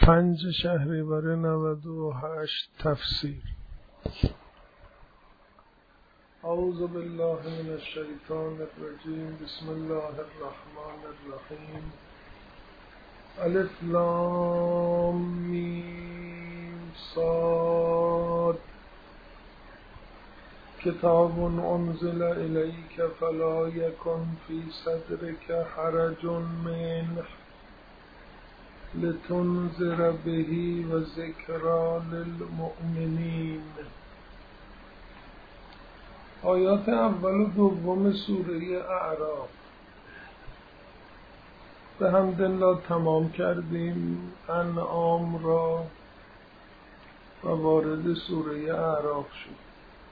5 شهریور 98 تفسیر. اعوذ بالله من الشیطان الرجیم. بسم الله الرحمن الرحیم. الف لام میم صاد. کتاب انزل الیک فلا یکن فی صدرک حرج منه لتنذر به و ذکری للمؤمنین. آیات اول و دوم سوره اعراف به حمدالله تمام کردیم انعام را و وارد سوره اعراف شد.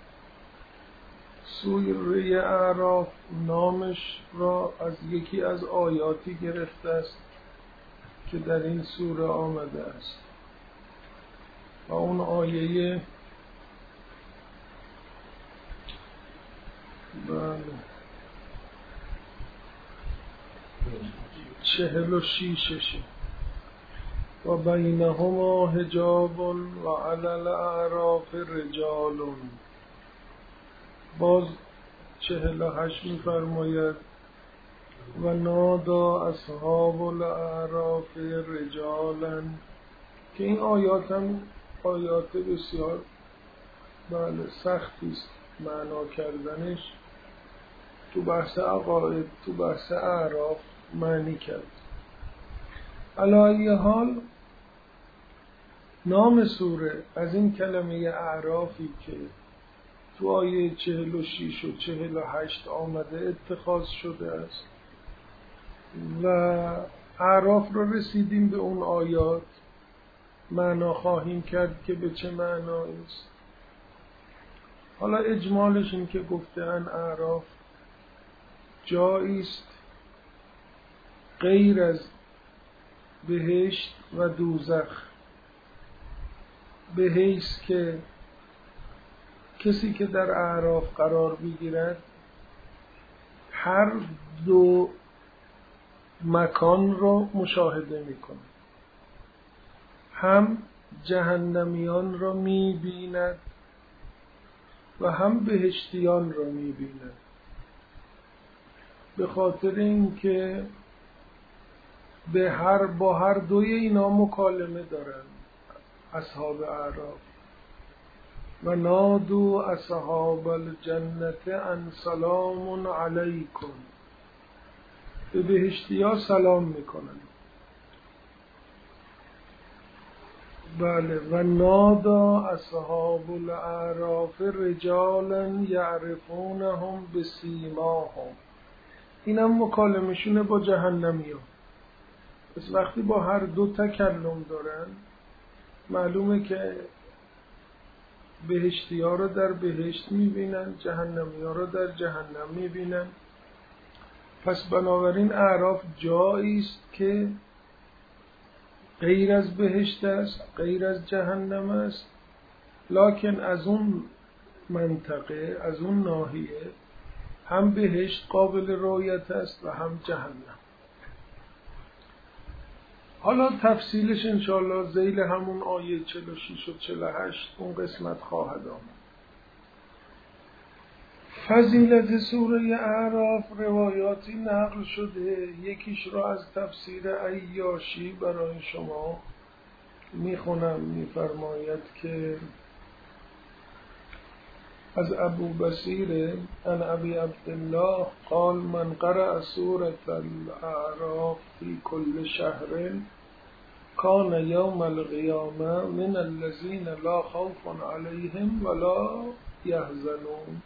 سوره اعراف نامش را از یکی از آیاتی گرفته است که در این سوره آمده است و اون آیه 46 و بینهما حجاب و علی الاعراف رجال. باز 48 می‌فرماید و نادا اصحاب الاعراف رجالا، که این آیات هم آیات بسیار سختی است معنا کردنش. تو بحث عقاید، تو بحث اعراف معنی کرد. علی ای حال نام سوره از این کلمه اعرافی که تو آیه 46 و 48 آمده اتخاذ شده است و اعراف رو رسیدیم به اون آیات معنا خواهیم کرد که به چه معنایی است. حالا اجمالش این که گفتن اعراف جایی است غیر از بهشت و دوزخ، به حیث که کسی که در اعراف قرار بگیرد هر دو مکان رو مشاهده میکنه، هم جهنمیان رو میبیند و هم بهشتیان رو میبیند، به خاطر اینکه با هر دوی اینا مکالمه دارن اصحاب اعراف. و نادو اصحاب الجنت ان سلام علیکم، به بهشتی‌ها سلام میکنن. بله. و نادا اصحاب الاعراف رجالا یعرفونهم بسیماهم، اینم مکالمشونه با جهنمیان. پس وقتی با هر دو تکلم دارن معلومه که بهشتی‌ها رو در بهشت میبینن، جهنمی‌ها رو در جهنم میبینن. پس بنابراین اعراف جایی است که غیر از بهشت است، غیر از جهنم است، لکن از اون منطقه، از اون ناحیه هم بهشت قابل رؤیت است و هم جهنم. حالا تفصیلش انشاءالله ذیل همون آیه 46 و 48 اون قسمت خواهد آمد. فضیلت سوره اعراف روایاتی نقل شده. یکیش را از تفسیر عیاشی برای شما میخونم. میفرماید که از ابو بصیر عن ابی عبدالله قال من قرأ سورة الاعراف فی کل شهر کان یوم القیامه من الذین لا خوف علیهم ولا یحزنون.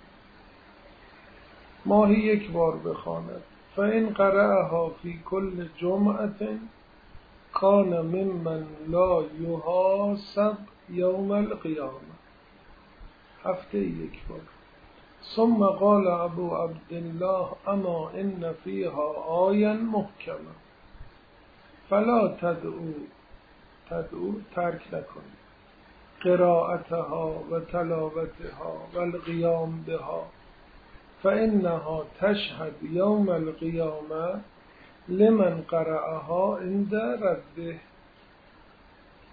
ماهی یک بار بخواند. فإن قرأها فی کل جمعة کان ممن لا یحاسب یوم القیامه، هفته یک بار. ثم قال ابو عبدالله اما ان فیها آیا محکمه فلا تدعو ترک نکنید قراءتها و تلاوتها و القیام بها فانها تشهد یوم القیامه لمن قرأها عند ربه.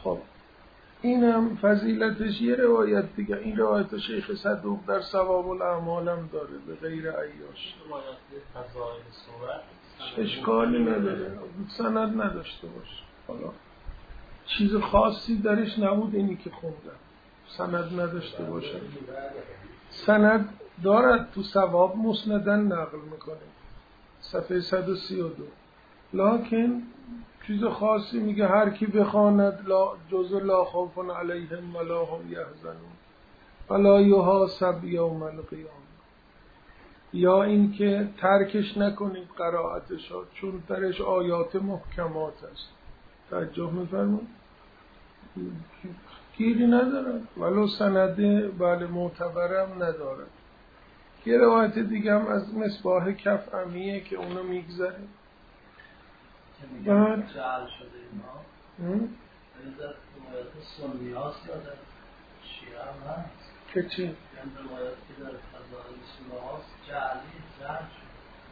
خب اینم فضیلتش یه روایت دیگه. این روایت شیخ صدوق در ثواب الاعمال هم داره به غیر عیاش. اشکالی نداره، سند نداشته باشه. حالا چیز خاصی درش نبود اینی که خوندم، سند نداشته باشه. سند دارد، تو ثواب مسندن نقل میکنه صفحه 132. لکن چیز خاصی میگه هر کی بخواند جز لا خوف علیهم ولا هم یحزنون ولا یحاسب یوم القیامه، یا این که ترکش نکنید قرائتش ها چون درش آیات محکمات است. توجه میفرمون گیری ندارد ولو سنده بله معتبرم ندارد. یه روایت دیگه هم از مصباح کفعمیه که اونو میگذاره. بعد جعل شده اینا روایت سنی هاست یا در شیعه هم هست که چی؟ یعنی روایت که در فضائل سنی هاست جعل شده.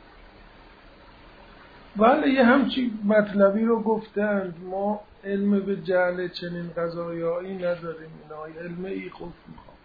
بله یه همچی مطلبی رو گفتند. ما علم به جعل چنین قضایایی نداریم، اینا علم ای خوف میخوام.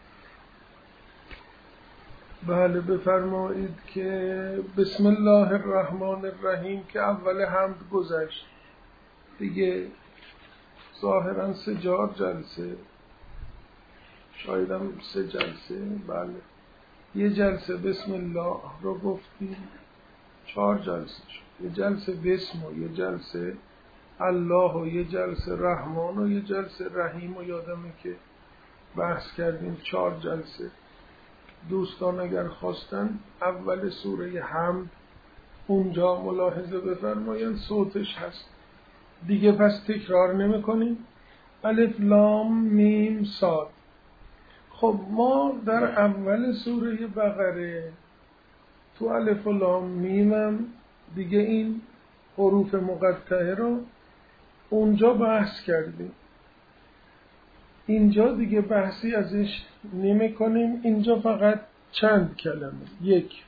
بله بفرمایید که بسم الله الرحمن الرحیم که اول حمد گذشت دیگه، ظاهرا 3 جلسه، شاید هم 3 جلسه. بله یه جلسه بسم الله رو گفتیم، 4 جلسه شد. یه جلسه بسم و یه جلسه الله و یه جلسه رحمان و یه جلسه رحیم و یادمه که بحث کردیم 4 جلسه. دوستان اگر خواستن اول سوره حمد اونجا ملاحظه بفرمایید صوتش هست دیگه، پس تکرار نمی کنیم. الف لام میم صاد. خب ما در اول سوره بقره تو الف و لام میمم دیگه این حروف مقطعه رو اونجا بحث کردیم، اینجا دیگه بحثی ازش نمی کنیم. اینجا فقط چند کلمه. یک،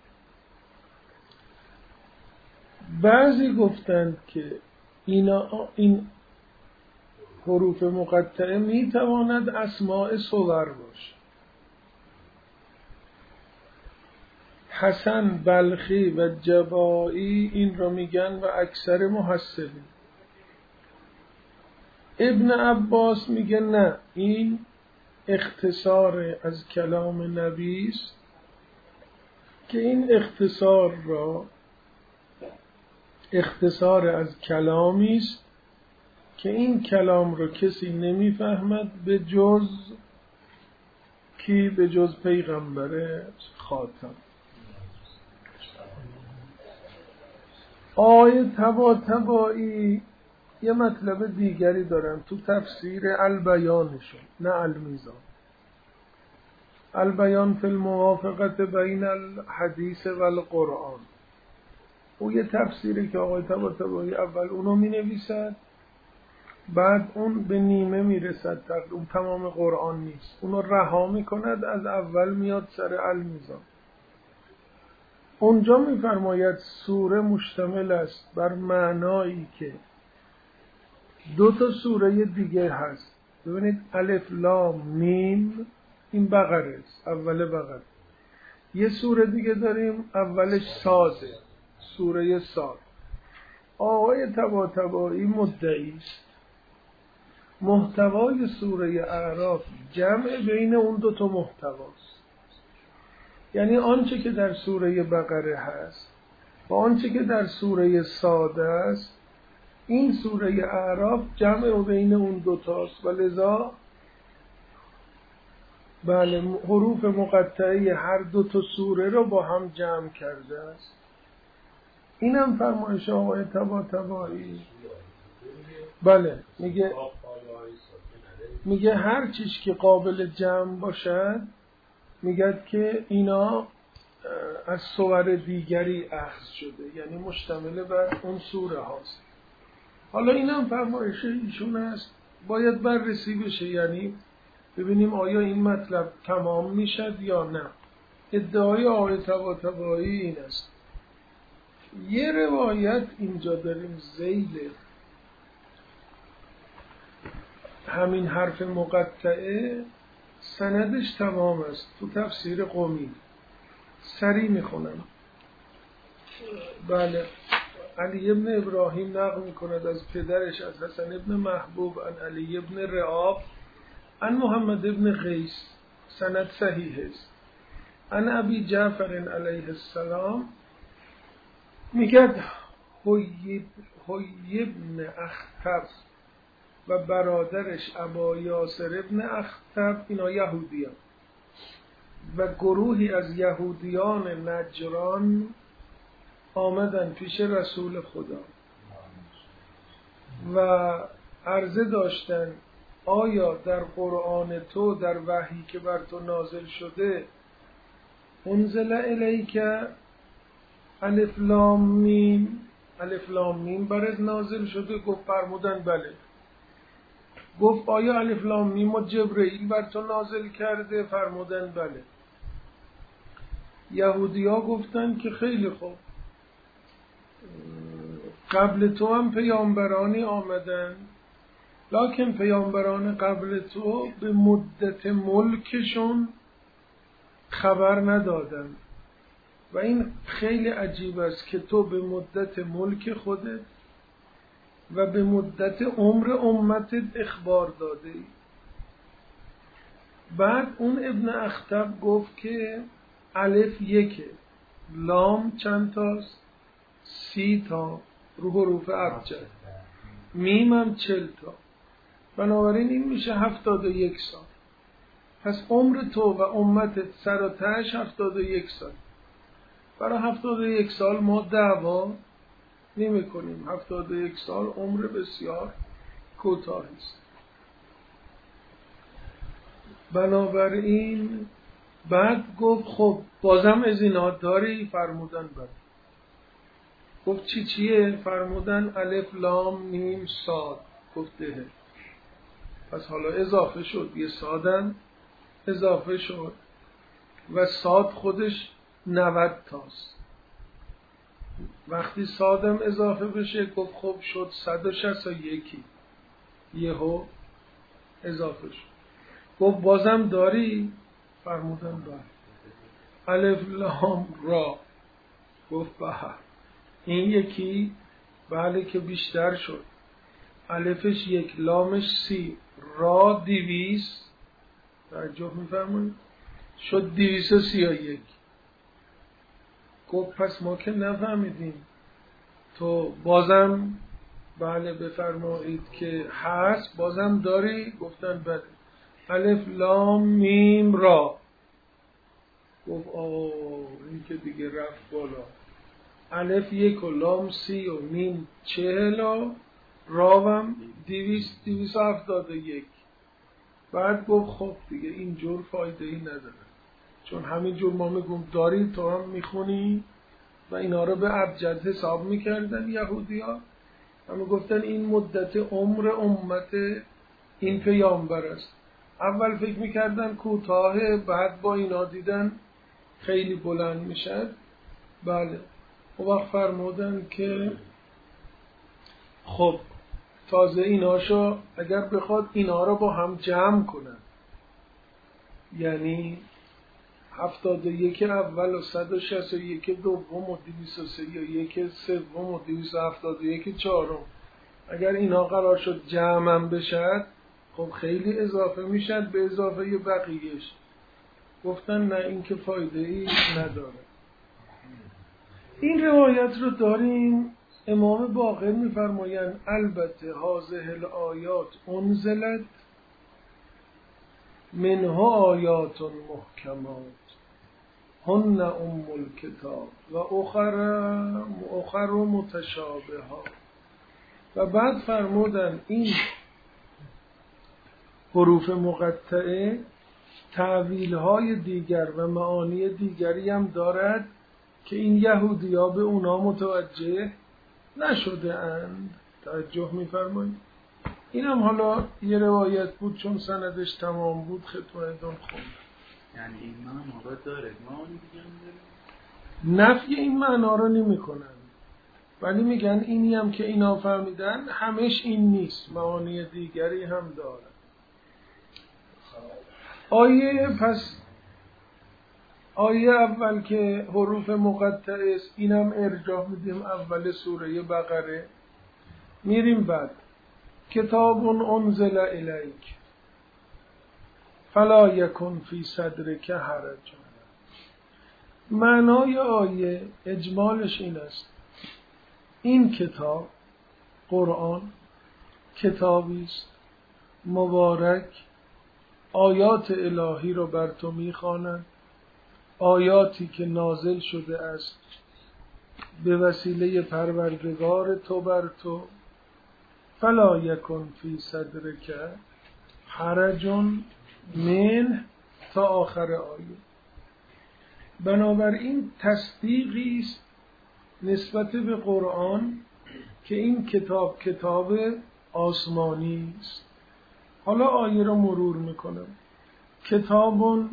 بعضی گفتند که این حروف مقطعه می تواند اسماء صور باشه. حسن بلخی و جبائی این رو میگن و اکثر محسنین. ابن عباس میگه نه، این اختصار از کلام نبی است که این اختصار را اختصار از کلامی است که این کلام رو کسی نمیفهمد به جز کی؟ به جز پیغمبر خاتم. آیه طباطبایی یه مطلب دیگری دارن تو تفسیر البیانشون، نه المیزان. البیان فی الموافقت بین الحدیث و القرآن. او یه تفسیری که آقای طباطبایی اول اونو می نویسد، بعد اون به نیمه می رسد، اون تمام قرآن نیست، اونو رها می کند، از اول میاد سر المیزان. اونجا می فرماید سوره مشتمل است بر معنایی که 2 سوره دیگه هست. ببینید الف لام میم این بقره است، اول بقره. یه سوره دیگه داریم اولش صاده، سوره صاد. آقای طباطبایی مدعی است محتوای سوره اعراف جمع بین اون 2 محتواست، یعنی آنچه که در سوره بقره هست و آنچه که در سوره صاد است، این سوره اعراف جمع بین اون 2 تاست و لذا بله حروف مقطعه هر 2 سوره رو با هم جمع کرده است. اینم فرمایش آقای طباطبایی. بله میگه هر چیز که قابل جمع باشد، میگه که اینا از سور دیگری اخذ شده، یعنی مشتمل بر اون سوره هاست. حالا اینم فرمایش ایشون است، باید بررسی بشه، یعنی ببینیم آیا این مطلب تمام میشد یا نه. ادعای آقای طباطبایی این است. یه روایت اینجا داریم ذیل همین حرف مقطعه سندش تمام است. تو تفسیر قمی سریع میخونم. بله، علی ابن ابراهیم نقل میکند از پدرش از حسن ابن محبوب عن علی ابن رعاب عن محمد ابن قیس، سند صحیح است. عن ابی جعفر علیه السلام میگد حیی ابن اخطب و برادرش ابا یاسر ابن اخطب، اینا یهودیان و گروهی از یهودیان نجران آمدن پیش رسول خدا و عرضه داشتن آیا در قرآن تو، در وحی که بر تو نازل شده، انزل الیک الف لام میم، الف لام میم برات نازل شده؟ گفت فرمودن بله. گفت آیا الف لام میم و جبرئیل بر تو نازل کرده؟ فرمودن بله. یهودی‌ها گفتن که خیلی خوب، قبل تو هم پیامبرانی آمدن، لکن پیامبران قبل تو به مدت ملکشون خبر ندادن و این خیلی عجیب است که تو به مدت ملک خودت و به مدت عمر امتت اخبار داده ای. بعد اون ابن اخطب گفت که الف یکه، لام چند تاست؟ 30 تا رو حروف ابجد، میم هم 40 تا، بنابراین این میشه 71 سال. پس عمر تو و امتت سر و تهش 71 سال. برای 71 سال ما دعوا نمی کنیم. 71 سال عمر بسیار کوتاهی است. بنابراین بعد گفت خب بازم ازینات داری؟ فرمودن بله. گفت چیه؟ فرمودن الف لام میم صاد. گفت ده. پس حالا اضافه شد، یه صادن اضافه شد و صاد خودش 90 تاست. وقتی صادم اضافه بشه گفت خب شد 161، یهو اضافه شد. گفت بازم داری؟ فرمودن بله. الف لام را. گفت بله. این یکی بله که بیشتر شد. الفش 1، لامش 30، را 200. توجه می‌فرمایید؟ شد 231. گفت پس ما که نفهمیدیم، تو بازم بله بفرمایید که هست، بازم داری؟ گفتن بله. الف لام میم را. گفت این که دیگه رفت بالا. الف 1 و لام 30 و میم 40 و راوم 271. بعد گفت خب دیگه اینجور فایده ای نداره، چون همینجور ما میگم داری تو هم میخونی و اینا رو به ابجد حساب میکردن یهودی‌ها. همه گفتن این مدت عمر امت این پیامبر است. اول فکر میکردن کوتاهه، بعد با اینا دیدن خیلی بلند میشد. بله. و وقت فرمودن که خب تازه ایناشو اگر بخواد اینا رو با هم جمع کنن، یعنی 71 اول و 161 دوم و 231 سوم و 271 چهارم، اگر اینا قرار شد جمع هم بشد خب خیلی اضافه میشد به اضافه بقیهش. گفتن نه، این که فایده ای نداره. این روایت رو داریم. امام باقر میفرمایند البته هذه الآیات انزلت منها آیات محکمات هن ام الکتاب و اخر متشابهات. و بعد فرمودن این حروف مقطعه تأویل‌های دیگر و معانی دیگری هم دارد که این یهودی‌ها به اونا متوجه نشده اند. توجه می‌فرمایید؟ این هم حالا یه روایت بود چون سندش تمام بود خدمتتون خوندم. یعنی این معنا داره، معانی دیگه هم داره؟ نفی این معنا رو نمی‌کنن، ولی میگن اینی هم که اینا فهمیدن همش این نیست، معانی دیگری هم داره. پس آیه اول که حروف مقطعه است، اینم ارجاع میدیم اول سوره بقره. میریم بعد کتاب انزل الیک فلا یکن فی صدرک حرج. معنای آیه اجمالش این است: این کتاب قرآن کتابی است مبارک، آیات الهی رو بر تو میخواند، آیاتی که نازل شده است به وسیله پروردگار تو بر تو. فلا یکن فی صدرک حرج منه تا آخر آیه. بنابراین تصدیقی است نسبت به قرآن که این کتاب کتاب آسمانی است. حالا آیه را مرور میکنم. کتابون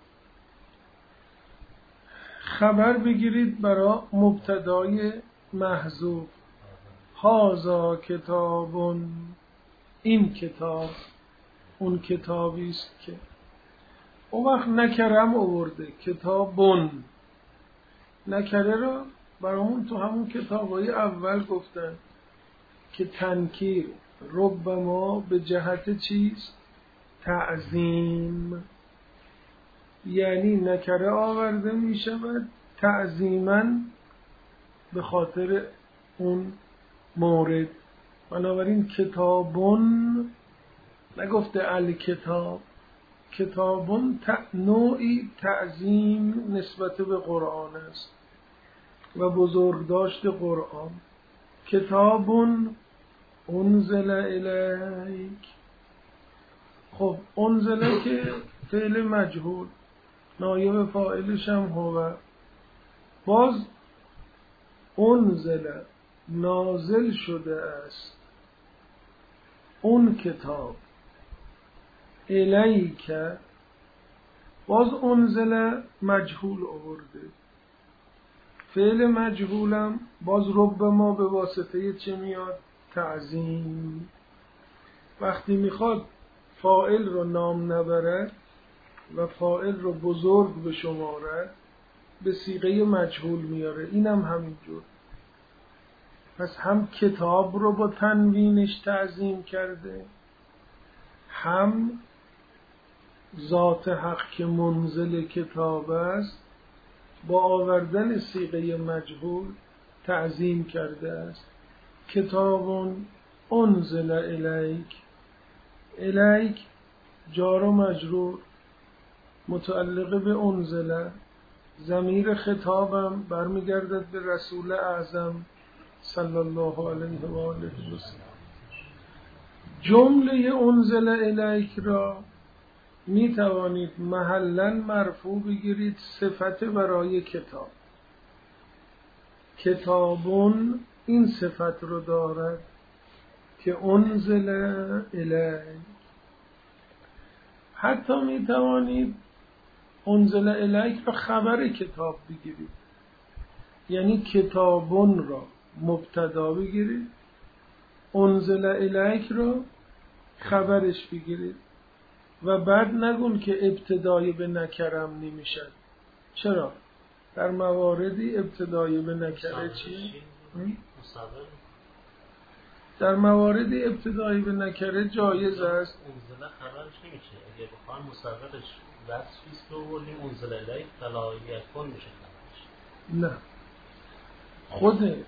خبر بگیرید برای مبتدای محذوف. هازا کتابون، این کتاب اون کتابی است که اون وقت نکرم آورده. کتابون نکره را برامون تو همون کتابای اول گفتن که تنکیر ربما به جهت چیز تعظیم، یعنی نکره آورده می شود تعظیماً به خاطر اون مورد. بنابراین کتابون نگفته الکتاب، کتابون نوعی تعظیم نسبت به قرآن است و بزرگداشت قرآن. کتابون انزل الیک. خب انزل که فعل مجهول، نایب فاعلش هم هو. باز انزل نازل شده است اون کتاب، الیک باز انزل مجهول آورده. فعل مجهولم باز ربما به واسطه چه میاد؟ تعظیم. وقتی میخواد فاعل رو نام نبرد و فاعل رو بزرگ بشمارد به صیغه مجهول میاره. اینم همینجور. پس هم کتاب رو با تنوینش تعظیم کرده، هم ذات حق که منزل کتاب است با آوردن صیغه مجهول تعظیم کرده است. کتابون انزل الیک. الیک جار و مجرور متعلق به انزل. ضمیر خطابم برمیگردد به رسول اعظم صلی الله علیه و آله و سلم. جمله انزل الیک را می توانید محلاً مرفوع بگیرید صفت برای کتاب. کتابون این صفت رو دارد که انزل الیک. حتی می توانید انزل الیک را خبر کتاب بگیرید، یعنی کتابون را مبتدا بگیرید، انزل الیک را خبرش بگیرید و بعد نگون که ابتدای به نکرم نمیشد. چرا؟ در مواردی ابتدای به نکره چیه؟ در مواردی ابتدای به نکره جایز است. انزل خبرش نمیشه. اگه بخوان مصورش وصفیست رو بردیم انزل الیک فلا یکن میشه خبرش. نه، خود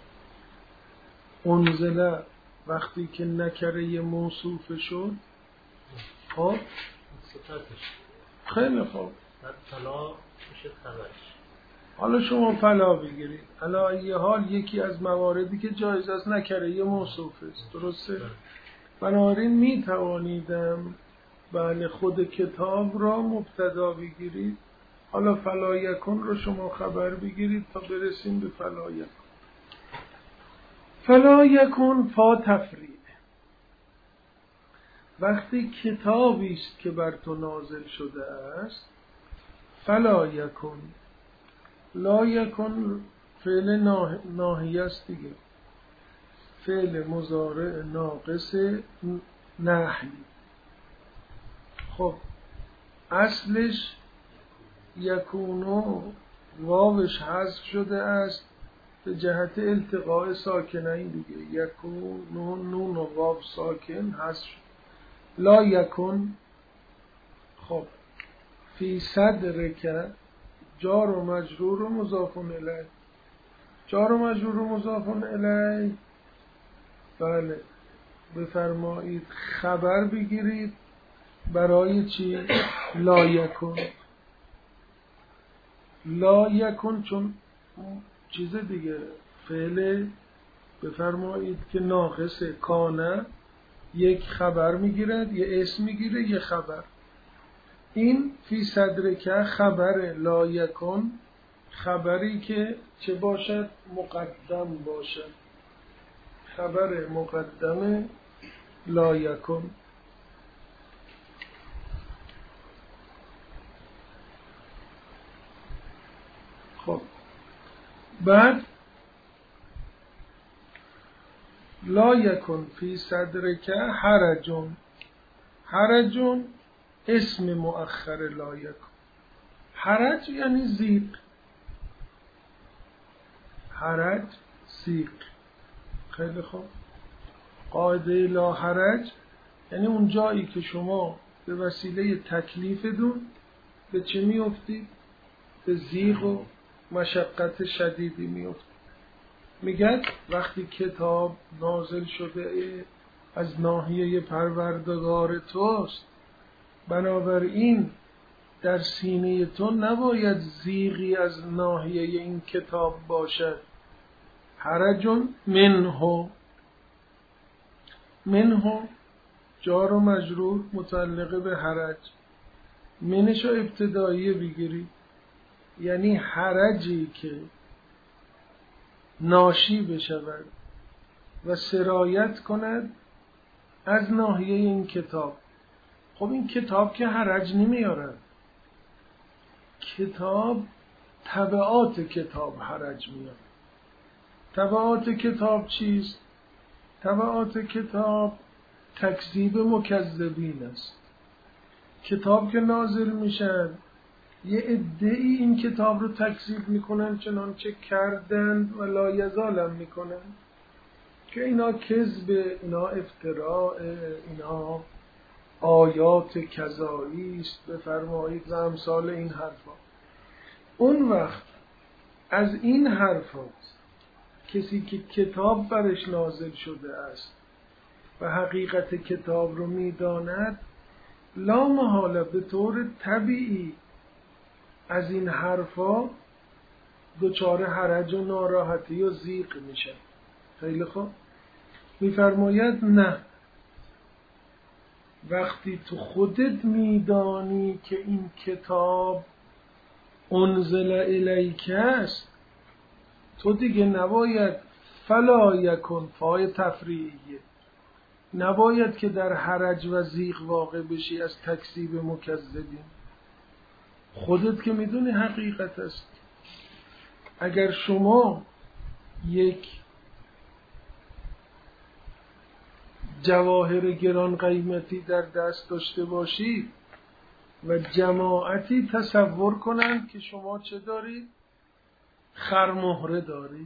انزل وقتی که نکره موصوف شد، خب خیلی خوب، بعد فلا میشه خبرش. حالا شما فلا بگیرید. علا ای حال یکی از مواردی که جایز است نکره موصوف است، درسته؟ بنابراین می توانیدم بله خود کتاب را مبتدا بگیرید، حالا فلا یکن رو شما خبر بگیرید تا برسیم به فلا یکن. فلا یکن فا تفریع. وقتی کتابی است که بر تو نازل شده است، فلا یکن. لا یکن فعل ناهی است دیگه، فعل مضارع ناقص نحی. خب اصلش یکونو واوش حذف شده است به جهت التقاء ساکنین دیگه. یکونو نون و واو ساکن حذف شد. لا یکن. خب فی صدرک جار و مجرور و مضاف الیه. جار و مجرور و مضاف الیه بله بفرمایید خبر بگیرید برای چی؟ لا یکن. لا یکن چون چیز دیگه فعل بفرمایید که ناقصه. کانه یک خبر میگیرد، یه اسم میگیره، یه خبر. این فی صدرک خبر لا یکن، خبری که چه باشد؟ مقدم باشد. خبر مقدم لا یکن. خب بعد لا یکن فی صدرک حرجون. حرجون اسم مؤخر لا یکن. حرج یعنی زیق. حرج زیق. خیلی خوب. قاعده لا حرج یعنی اون جایی که شما به وسیله تکلیفتون به چه میافتید؟ به زیغ و مشقت شدیدی میافتید. میگن وقتی کتاب نازل شده از ناحیه پروردگار توست، بنابراین در سینه تو نباید زیغی از ناحیه این کتاب باشد. حرجون منه. منه جار و مجرور متعلق به حرج. منشو ابتداییه بگیری، یعنی حرجی که ناشی بشود و سرایت کند از ناحیه این کتاب. خب این کتاب که حرج نمیارد. کتاب تبعات کتاب حرج میارد. تبعات کتاب چیست؟ تبعات کتاب تکذیب مکذبین است. کتاب که نازل میشن یه عده‌ای این کتاب رو تکذیب میکنن چنانچه کردند و لا یزالم میکنن که اینا کذب، اینا افتراء، اینا آیات کذایی است بفرمایید و امثال این حرفا. اون وقت از این حرفا کسی که کتاب برش نازل شده است و حقیقت کتاب رو میداند، لا محاله به طور طبیعی از این حرفا دچار حرج و ناراحتی و ضیق میشه. خیلی خوب. میفرماید نه، وقتی تو خودت میدانی که این کتاب انزل الیک است، تو دیگه نباید فلا یکن فای تفریعیه، نباید که در حرج و ضیق واقع بشی از تکذیب مکذبین. خودت که میدونی حقیقت است. اگر شما یک جواهر گران قیمتی در دست داشته باشید و جماعتی تصور کنند که شما چه دارید؟ خرمهره دارید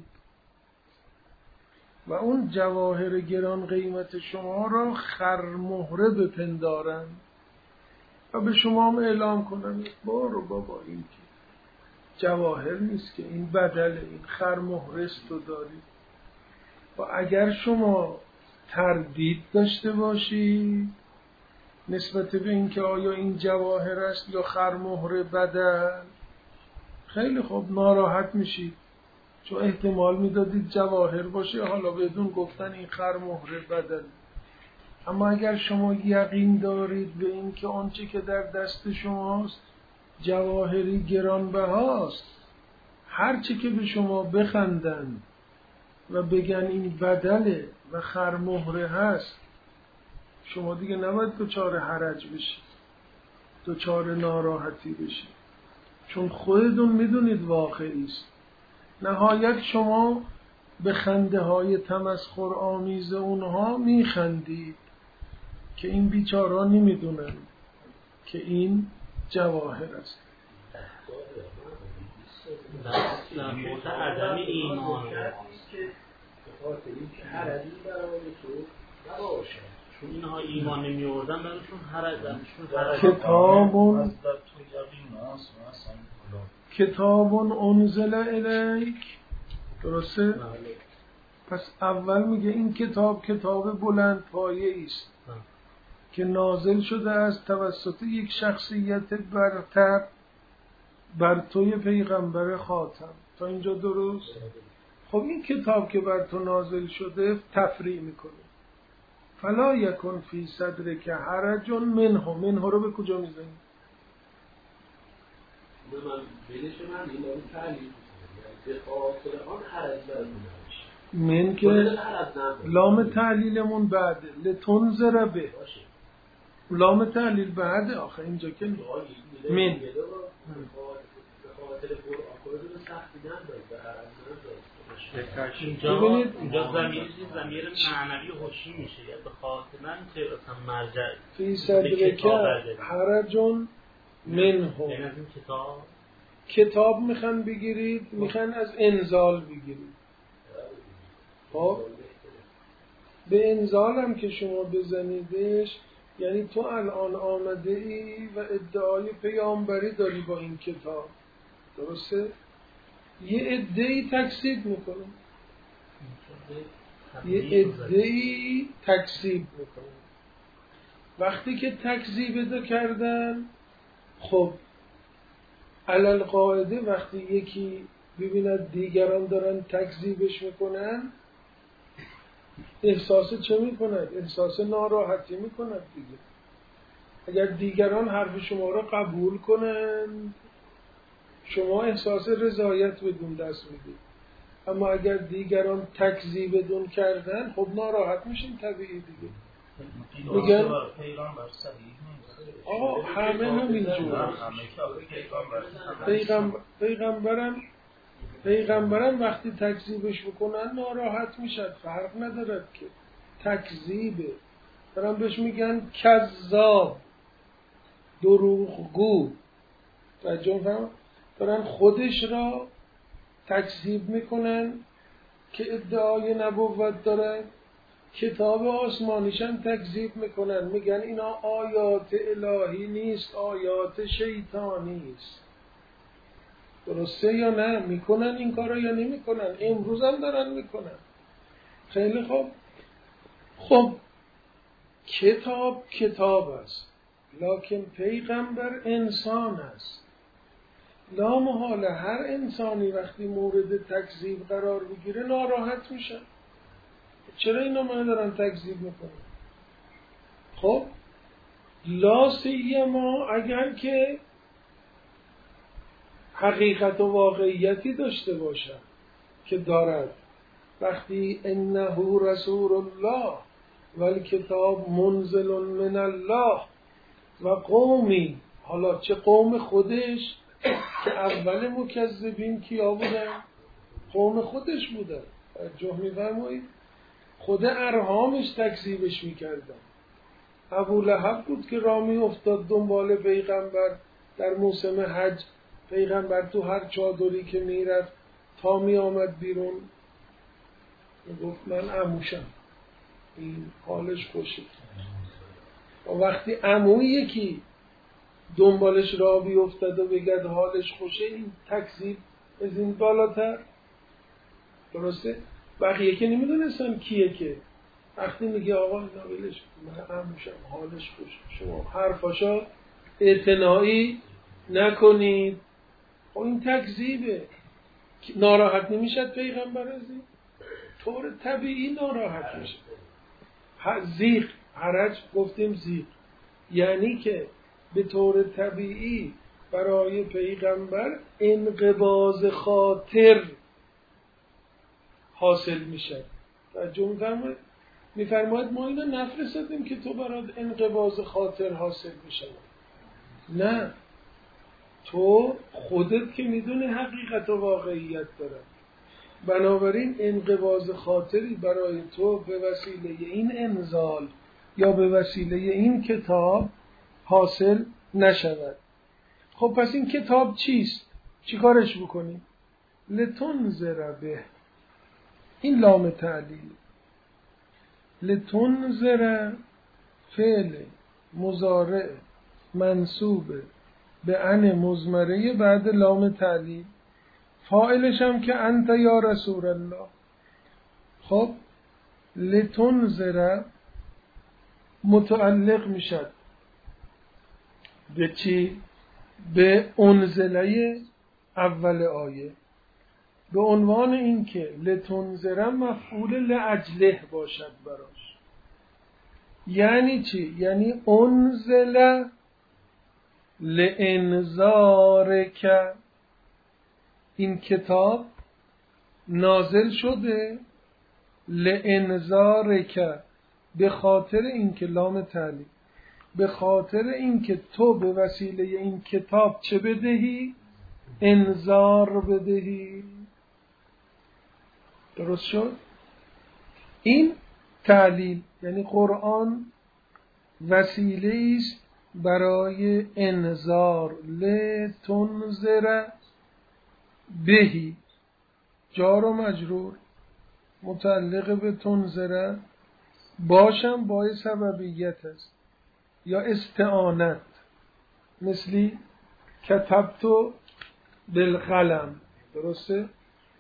و اون جواهر گران قیمت شما را خرمهره بپندارند و به شما هم اعلام کنند برو بابا این که جواهر نیست که این بدله، این خرمهره است تو دارید. و اگر شما تردید داشته باشی نسبت به این که آیا این جواهر است یا خرمهره بدل، خیلی خوب ناراحت میشید، چون احتمال میدادید جواهر باشه، حالا بدون گفتن این خرمهره بدل. اما اگر شما یقین دارید به این که آنچه که در دست شماست جواهری گرانبهاست، هرچی که به شما بخندن و بگن این بدله و خرمهره هست، شما دیگه نباید دچار حرج بشید، دچار ناراحتی بشید، چون خودتون میدونید واقعی است. نهایت شما به خنده های تمسخر آمیز اونها میخندید که این بیچارا نمیدونن که این جواهر است. در مورد عدم ایمان که بخاطر اینکه حرجی برای تو نباشه، چون اینها ایمان نمیوردن برایشون حرج کتاب انزل الیک. درسته؟ پس اول میگه این کتاب بلند پایه است که نازل شده است توسط یک شخصیت برتر بر توی پیغمبر خاتم. تا اینجا درست؟ خب این کتاب که بر تو نازل شده تفریع میکنه. فلا یکن فی صدرک حرج منه رو به کجا میزنی؟ من این تعلیل به خاطر آن حرج برای من که لام تعلیلمون بعده، لتنذر به لام تعلیل بعده. آخه اینجا که من اینجا ضمیر معنوی هوشی میشه، یا به خاطر من که اصلا مرجع فی صدرک حرج منه. کتاب میخوان بگیرید، میخوان از انزال بگیرید. خب به انزال هم که شما بزنیدش یعنی تو الان آمده ای و ادعای پیامبری داری با این کتاب. درسته؟ یه ادعی تکذیب میکنه، وقتی که تکذیب کردن، خب علل قاعده وقتی یکی ببیند دیگران دارن تکذیبش میکنن احساس چه میکند؟ احساس ناراحتی میکند دیگه. اگر دیگران حرف شما را قبول کنند شما احساس رضایت بدون دست میدید، اما اگر دیگران تکذیبتون کردن خب ناراحت میشین طبیعی دیگه. میگن آقا همه همینجور. پیغمبرم وقتی تکذیبش بکنن ناراحت میشد، فرق ندارد که تکذیبه. دارن بهش میگن کذاب، دروغگو. توجه فهم؟ دارن خودش را تکذیب میکنن که ادعای نبوت دارن، کتاب آسمانیشن تکذیب میکنن، میگن اینا آیات الهی نیست، آیات شیطانی است. درسته یا نه؟ میکنن این کارا یا نمیکنن؟ امروز هم دارن میکنن. خیلی خوب. خب کتاب است، لکن پیغمبر انسان است. لا محاله هر انسانی وقتی مورد تکذیب قرار بگیره ناراحت میشه. چرا اینا من دارن تکذیب میکنن؟ خب لا سیما اگر که حقیقت و واقعیتی داشته باشد که دارد. وقتی انه رسول الله والکتاب منزل من الله و قومی، حالا چه قوم خودش که اول مکذبین کیا بودن؟ قوم خودش بودن. توجه می‌فرمایید؟ خود ارحامش تکذیبش میکردن. ابو لهب بود که رامی افتاد دنبال پیغمبر در موسم حج. پیغمبر تو هر چادری که میرفت تا می آمد بیرون گفت من عموشم، این حالش خوشه. و وقتی عمو یکی دنبالش را بیفتد و بگد حالش خوشه، این تکذیب از این بالاتر. درسته؟ بقیه که نمیدونستن کیه که وقتی میگه آقا نابلش من عموشم حالش خوشه، شما حرفاشا اعتنایی نکنید. خب این تکذیبه. ناراحت نمیشد پیغمبر از این؟ طور طبیعی ناراحت میشه. زیغ حرج گفتیم زیغ یعنی که به طور طبیعی برای پیغمبر انقباض خاطر حاصل میشه. توجه میفرماید ما اینا نفرستیم که تو برات انقباض خاطر حاصل میشه. نه، تو خودت که میدونی حقیقت و واقعیت داره، بنابراین انقباض خاطری برای تو به وسیله این انزال یا به وسیله این کتاب حاصل نشود. خب پس این کتاب چیست؟ چی کارش بکنیم؟ لتنذر به، این لام تعلیل. لتنذر فعل مضارع منصوب به ان مضمره بعد لام تعلیل، فاعلش هم که انت یا رسول الله. خب لتنذر متعلق میشد به چی؟ به انزله اول آیه، به عنوان این که لتنذر مفعول لاجله باشد براش. یعنی چی؟ یعنی انزل لانذارک، این کتاب نازل شده لانذارک، به خاطر اینکه لام تعلیل، به خاطر اینکه تو به وسیله این کتاب چه بدهی؟ انذار بدهی. درست شد؟ این تعلیل یعنی قرآن وسیله است برای انذار. لتنذر بهی جار و مجرور متعلق به تنذر باشم باعث سببیت است یا استعانت، مثلی کتبتو بالقلم. درسته؟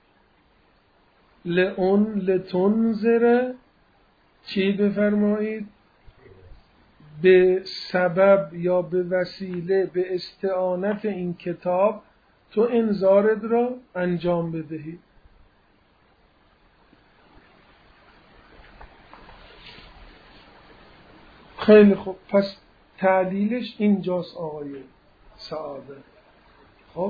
لتنذر چی بفرمایید؟ به سبب یا به وسیله، به استعانت این کتاب تو انذارت را انجام بدهی. خیلی خوب، پس تعلیلش اینجاست آقای سعاده. خب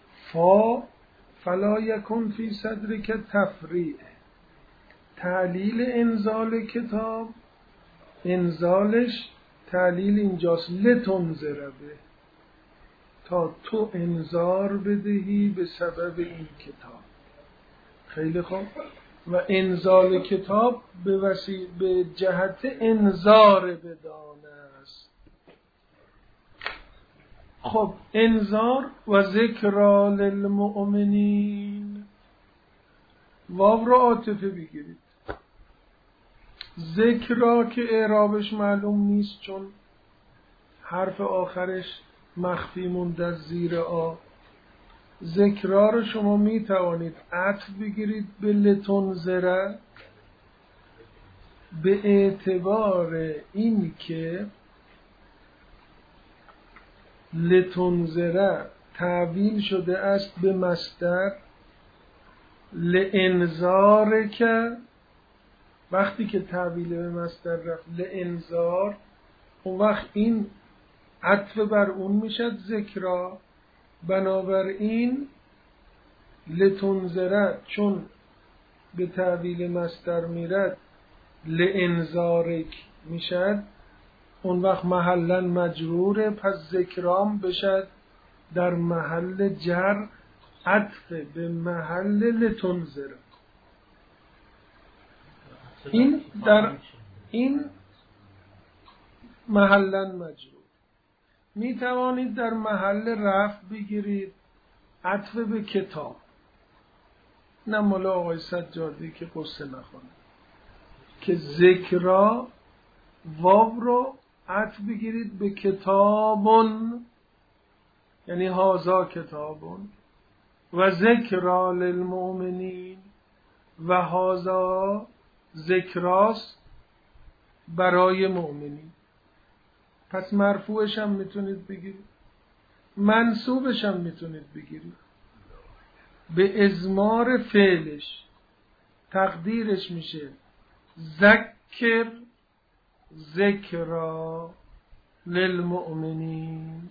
فلا یکن فی صدرک تفریع، تعلیل انزال کتاب، انزالش تعلیل اینجاست لتنذر به، تا تو انذار بدهی به سبب این کتاب. خیلی خوب، و انزال کتاب به جهت انذار بدانه است. خب انذار و ذکرا للمؤمنین، واو رو عاطفه بگیرید. ذکرا که اعرابش معلوم نیست چون حرف آخرش مخفی مونده از زیر آ. ذکرا رو شما می توانید عطف بگیرید به لتنذر، به اعتبار این که لتنذر تعبیل شده است به مصدر لانذار، که وقتی که تعبیل به مصدر رفت لانذار، اون وقت این عطف بر اون میشد ذکرا. بنابراین لتنذر چون به تعبیل مصدر میرد لانذارک میشد، اون وقت محلا مجروره، پس ذکرام بشد در محل جر عطف به محل لتنذر. این در این محلا مجرور. می توانید در محل رفع بگیرید عطف به کتاب، نه مال آقای سجادی که قصه نخونه، که ذکرا واو رو عطف بگیرید به کتابون، یعنی هازا کتابون، و ذکرا للمؤمنین، و هازا ذکراست برای مؤمنین. پس مرفوعش هم میتونید بگیرید، منصوبش هم میتونید بگیرید به ازمار فعلش. تقدیرش میشه ذکر ذکرا للمؤمنین.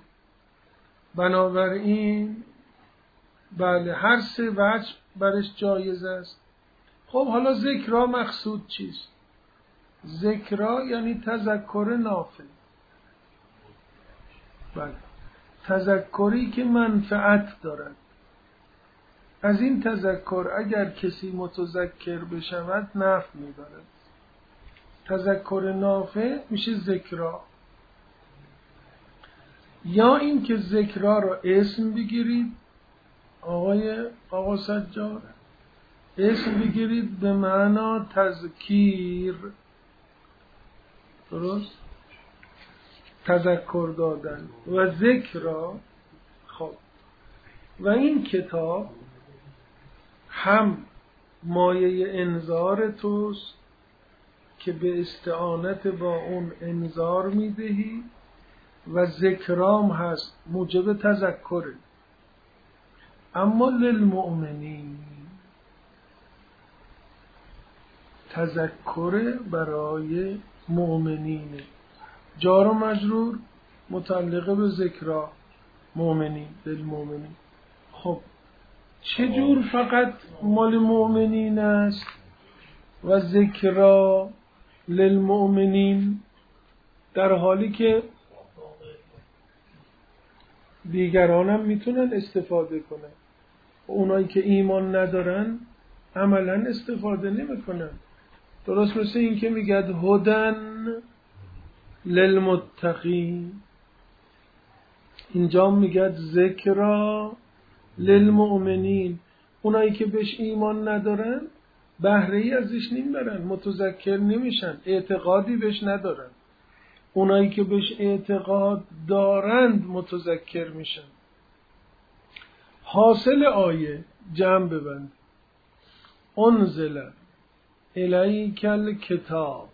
بنابراین بله هر سه وجه برش جایز است. خب حالا ذکرا مقصود چیست؟ ذکرا یعنی تذکر نافع. بله، تذکری که منفعت دارد. از این تذکر اگر کسی متذکر بشود نفع میبرد. تذکر نافع میشه ذکرا. یا این که ذکرا رو اسم بگیرید، آقا سجاد، اسم بگیرید به معنا تذکیر، درست؟ تذکر دادن و ذکرا. خب و این کتاب هم مایه انذار توست که به استعانت با اون انذار میدهی و ذکرام هست موجب تذکره. اما للمؤمنین، تذکر برای مؤمنینه، جار و مجرور متعلق به ذکرا، مؤمنین، للمؤمنین. خب چجور فقط مال مؤمنین است و ذکرا للمؤمنین، در حالی که دیگران هم میتونن استفاده کنن؟ اونایی که ایمان ندارن عملا استفاده نمیکنن. درست مثل این که میگد هدن للمتقین، اینجا میگد ذکرا للمؤمنین. اونایی که بهش ایمان ندارن بهره ای ازش نمیبرن، متذکر نمیشن، اعتقادی بهش ندارن. اونایی که بهش اعتقاد دارند متذکر میشن. حاصل آیه جمع ببند، انزل الیک الکتاب،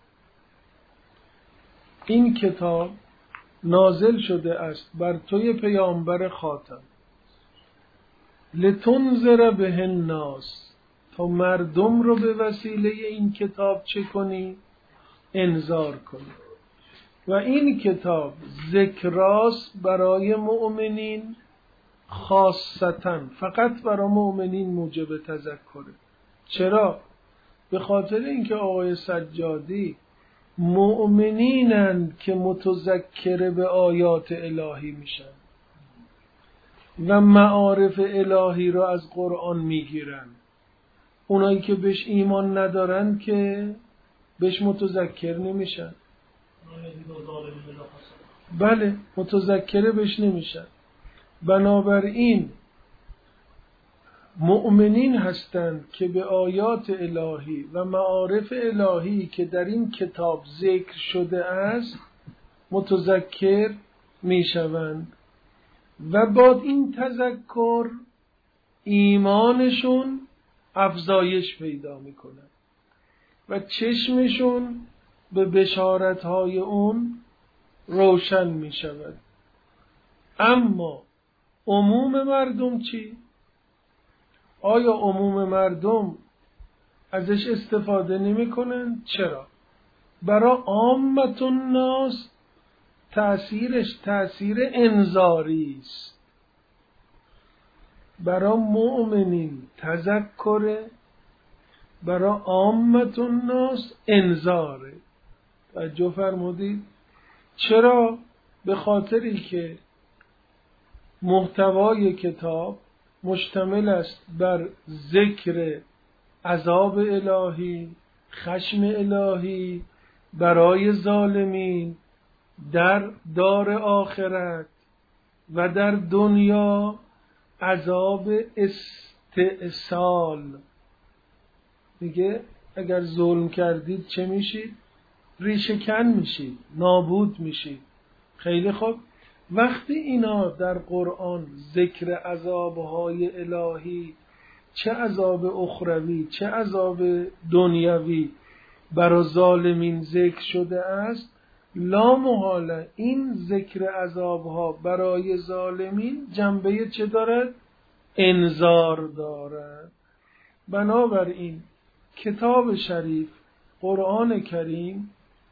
این کتاب نازل شده است بر توی پیامبر خاتم، لتنذر به الناس، تا مردم رو به وسیله این کتاب چه کنی؟ انذار کنی. و این کتاب ذکراست برای مؤمنین خاصتاً، فقط برای مؤمنین موجب تذکره. چرا؟ به خاطر اینکه آقای سجادی مؤمنینند که متذکر به آیات الهی میشن و معارف الهی را از قرآن میگیرن. اونایی که بهش ایمان ندارن که بهش متذکر نمیشن. بله، متذکر بهش نمیشن. بنابراین مؤمنین هستند که به آیات الهی و معارف الهی که در این کتاب ذکر شده است متذکر میشوند و با این تذکر ایمانشون افزایش پیدا میکنند و چشمشون به بشارتهای اون روشن میشود. اما عموم مردم چی؟ آیا عموم مردم ازش استفاده نمی کنن؟ چرا؟ برای عامت الناس تأثیرش تأثیر انذاری است. برای مؤمنین تذکره، برای عامت الناس انذاره. توجه فرمودید؟ چرا؟ به خاطری که محتوای کتاب مشتمل است بر ذکر عذاب الهی، خشم الهی برای ظالمین در دار آخرت و در دنیا، عذاب استئصال. میگه اگر ظلم کردید چه میشید؟ ریشه کن میشید، نابود میشید. خیلی خوب، وقتی اینا در قرآن ذکر عذابهای الهی، چه عذاب اخروی چه عذاب دنیوی برای ظالمین ذکر شده است، لا محاله این ذکر عذابها برای ظالمین جنبه چه دارد؟ انذار دارد. بنابراین کتاب شریف قرآن کریم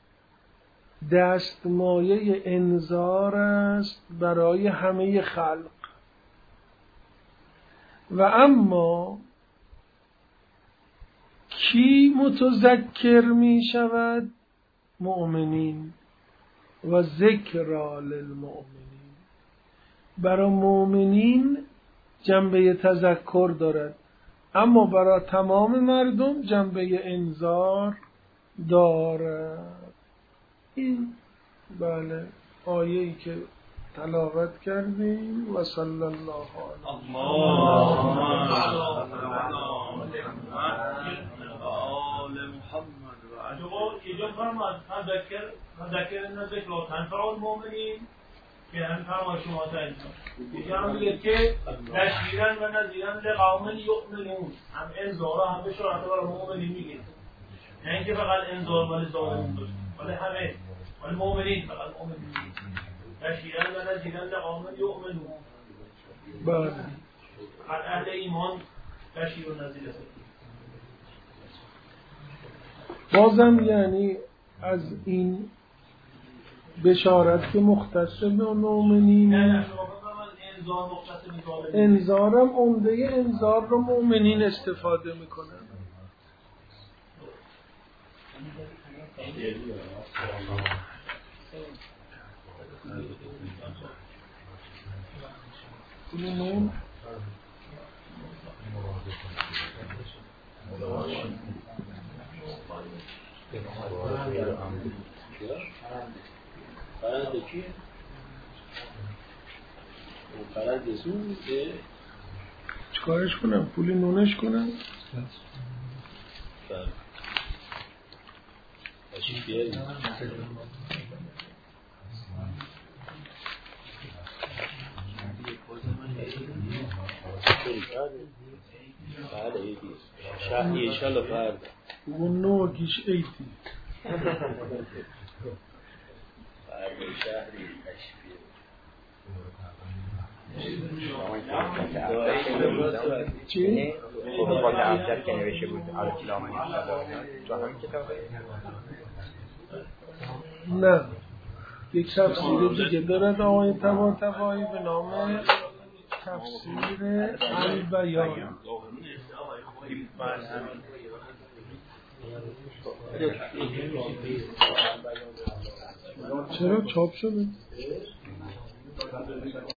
دستمایه انذار است برای همه خلق. و اما کی متذکر می شود؟ مؤمنین. و ذکر للمؤمنین، برای مؤمنین جنبه تذکر دارد، اما برای تمام مردم جنبه انذار دارد. این بله آیه‌ای که تلاوت کردیم و صلی الله علیه که هم فرما شما تایید یکی هم میگه که بشیرن و نذیرن لقوم یؤمنون، هم انذار هم بشارت برای مؤمنین میگه، نه اینکه فقط انذار برای ظالمون باشه، ولی همه ولی مؤمنین فقط مؤمنین میگه بشیرن و نذیرن لقوم یؤمنون. بله اهل ایمان بشیر و نذیر است. بازم یعنی از این بشارت که مختص به مؤمنین، نه شما بفرمایید انذار مختص به ظالمین، انذارم عمده انذار رو مؤمنین استفاده میکنن. فرنده کیه؟ فرنده سوزه چکارش کنم؟ پولی نونش کنم؟ باشی بیاری فرده ایدی شهری ایشالا فرده اون نوگیش ایدی فرده شهری اشبیه چی؟ خطبات افضل که نوشته بود الکلامانی تو همین کتابه؟ نه، یک تفسیر دیگه دارد آقای طباطبایی به نام تفسیر البیان. چرا چاپ شده؟